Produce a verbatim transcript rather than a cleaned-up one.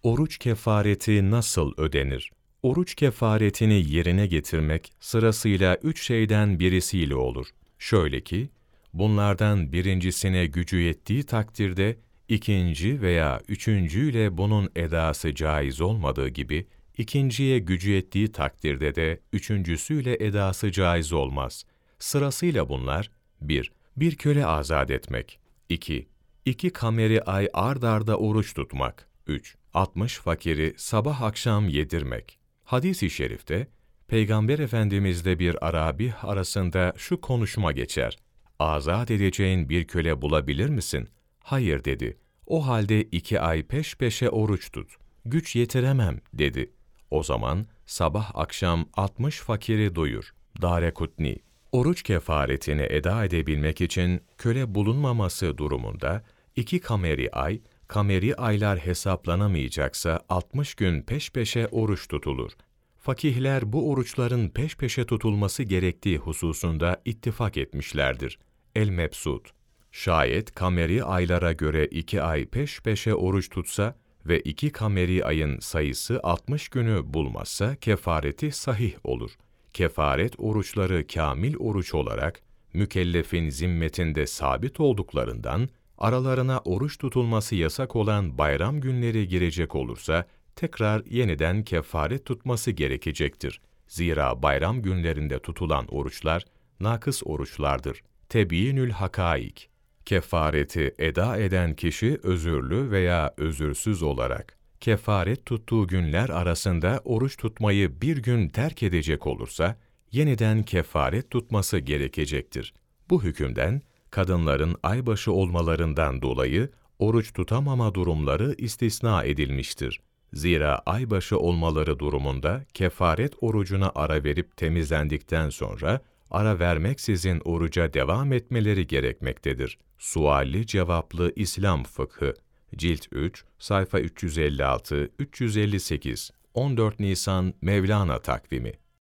Oruç kefareti nasıl ödenir? Oruç kefaretini yerine getirmek sırasıyla üç şeyden birisiyle olur. Şöyle ki, bunlardan birincisine gücü yettiği takdirde, ikinci veya üçüncüyle bunun edası caiz olmadığı gibi, ikinciye gücü yettiği takdirde de üçüncüsüyle edası caiz olmaz. Sırasıyla bunlar: bir Bir köle azat etmek. iki İki kameri ay ard arda oruç tutmak. üç altmış fakiri sabah akşam yedirmek. Hadis-i şerifte, Peygamber Efendimizle bir Arabi arasında şu konuşma geçer: "Azat edeceğin bir köle bulabilir misin?" "Hayır," dedi. "O halde iki ay peş peşe oruç tut." "Güç yetiremem," dedi. "O zaman sabah akşam altmış fakiri doyur." Dârekutni. Oruç kefaretini eda edebilmek için köle bulunmaması durumunda, iki kameri ay, kameri aylar hesaplanamayacaksa altmış gün peş peşe oruç tutulur. Fakihler bu oruçların peş peşe tutulması gerektiği hususunda ittifak etmişlerdir. El-Mebsut. Şayet kameri aylara göre iki ay peş peşe oruç tutsa ve iki kameri ayın sayısı altmış günü bulmazsa kefareti sahih olur. Kefaret oruçları kamil oruç olarak mükellefin zimmetinde sabit olduklarından, aralarına oruç tutulması yasak olan bayram günleri girecek olursa, tekrar yeniden kefaret tutması gerekecektir. Zira bayram günlerinde tutulan oruçlar, nakıs oruçlardır. Tebyinül hakaik. Kefareti eda eden kişi özürlü veya özürsüz olarak, kefaret tuttuğu günler arasında oruç tutmayı bir gün terk edecek olursa, yeniden kefaret tutması gerekecektir. Bu hükümden, kadınların aybaşı olmalarından dolayı oruç tutamama durumları istisna edilmiştir. Zira aybaşı olmaları durumunda kefaret orucuna ara verip temizlendikten sonra ara vermeksizin oruca devam etmeleri gerekmektedir. Sualli cevaplı İslam fıkhı, Cilt üç, sayfa üç yüz elli altı üç yüz elli sekiz, on dört Nisan Mevlana takvimi.